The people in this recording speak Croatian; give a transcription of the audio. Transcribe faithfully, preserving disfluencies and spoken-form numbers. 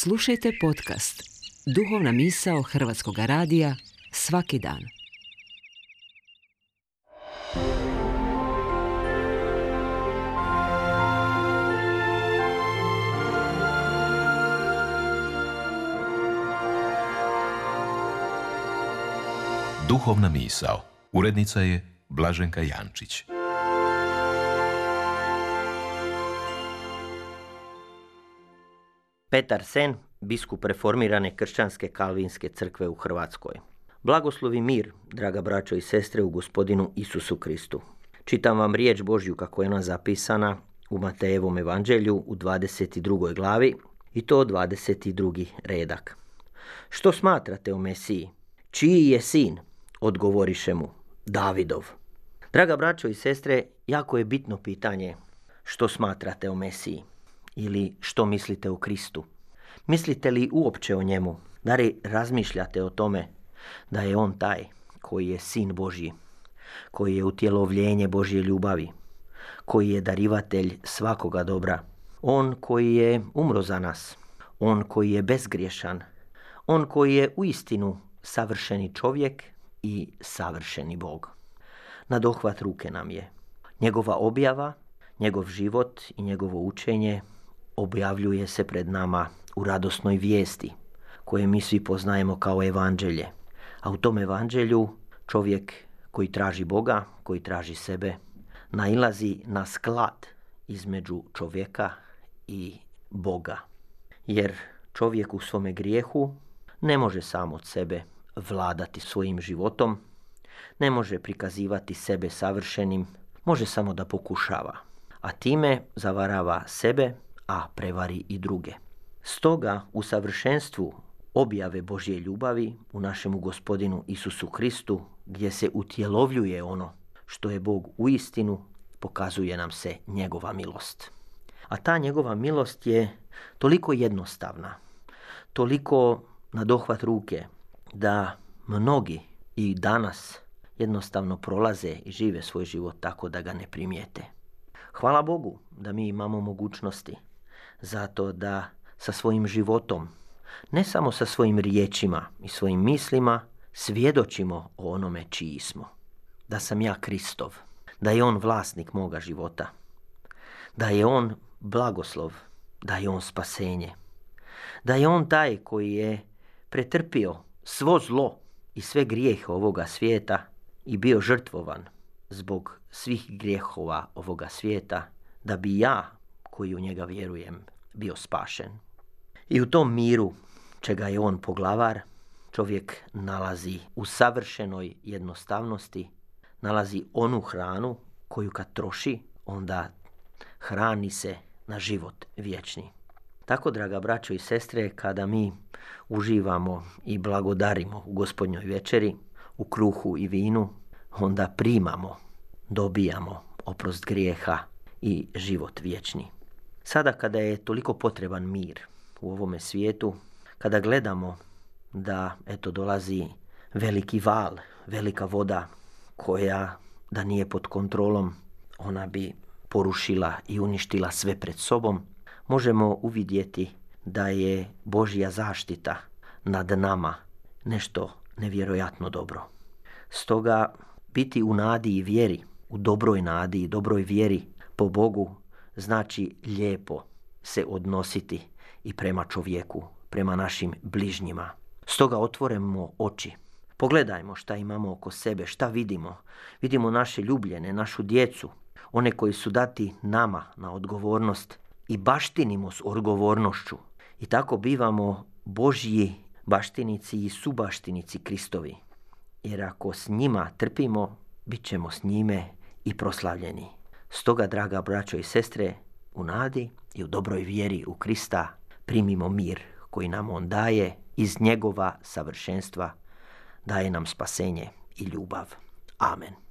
Slušajte podcast Duhovna misao Hrvatskog radija svaki dan. Duhovna misao. Urednica je Blaženka Jančić. Petar Sen, biskup reformirane kršćanske kalvinske crkve u Hrvatskoj. Blagoslov i mir, draga braćo i sestre, u Gospodinu Isusu Kristu. Čitam vam riječ Božju kako je ona zapisana u Matejevom evanđelju u dvadeset drugoj glavi i to dvadeset drugi redak. Što smatrate o Mesiji? Čiji je sin? Odgovoriše mu, Davidov. Draga braćo i sestre, jako je bitno pitanje što smatrate o Mesiji ili što mislite o Kristu. Mislite li uopće o njemu? Da li razmišljate o tome da je on taj koji je sin Božji, koji je utjelovljenje Božje ljubavi, koji je darivatelj svakoga dobra, on koji je umro za nas, on koji je bezgriješan, on koji je uistinu savršeni čovjek i savršeni Bog. Na dohvat ruke nam je. Njegova objava, njegov život i njegovo učenje objavljuje se pred nama u radosnoj vijesti koje mi svi poznajemo kao evanđelje. A u tom evanđelju čovjek koji traži Boga, koji traži sebe, nailazi na sklad između čovjeka i Boga. Jer čovjek u svome grijehu ne može sam od sebe vladati svojim životom, ne može prikazivati sebe savršenim, može samo da pokušava, a time zavarava sebe, a prevari i druge. Stoga u savršenstvu objave Božje ljubavi u našemu Gospodinu Isusu Kristu, gdje se utjelovljuje ono što je Bog uistinu, pokazuje nam se njegova milost. A ta njegova milost je toliko jednostavna, toliko na dohvat ruke, da mnogi i danas jednostavno prolaze i žive svoj život tako da ga ne primijete. Hvala Bogu da mi imamo mogućnosti zato da sa svojim životom, ne samo sa svojim riječima i svojim mislima, svjedočimo o onome čiji smo. Da sam ja Kristov, da je on vlasnik moga života, da je on blagoslov, da je on spasenje, da je on taj koji je pretrpio svo zlo i sve grijehe ovoga svijeta i bio žrtvovan zbog svih grijehova ovoga svijeta, da bi ja, koji u njega vjerujem, bio spašen. I u tom miru, čega je on poglavar, čovjek nalazi u savršenoj jednostavnosti, nalazi onu hranu koju kad troši, onda hrani se na život vječni. Tako, draga braćo i sestre, kada mi uživamo i blagodarimo u Gospodnjoj večeri, u kruhu i vinu, onda primamo, dobijamo oprost grijeha i život vječni. Sada kada je toliko potreban mir u ovome svijetu, kada gledamo da eto dolazi veliki val, velika voda koja da nije pod kontrolom, ona bi porušila i uništila sve pred sobom, možemo uvidjeti da je Božja zaštita nad nama nešto nevjerojatno dobro. Stoga biti u nadi i vjeri, u dobroj nadi i dobroj vjeri po Bogu znači lijepo se odnositi i prema čovjeku, prema našim bližnjima. Stoga otvorimo oči. Pogledajmo šta imamo oko sebe, šta vidimo. Vidimo naše ljubljene, našu djecu, one koji su dati nama na odgovornost i baštinimo s odgovornošću. I tako bivamo Božji baštinici i subaštinici Kristovi. Jer ako s njima trpimo, bit ćemo s njime i proslavljeni. Stoga, draga braćo i sestre, u nadi i u dobroj vjeri u Krista primimo mir koji nam on daje iz njegova savršenstva, daje nam spasenje i ljubav. Amen.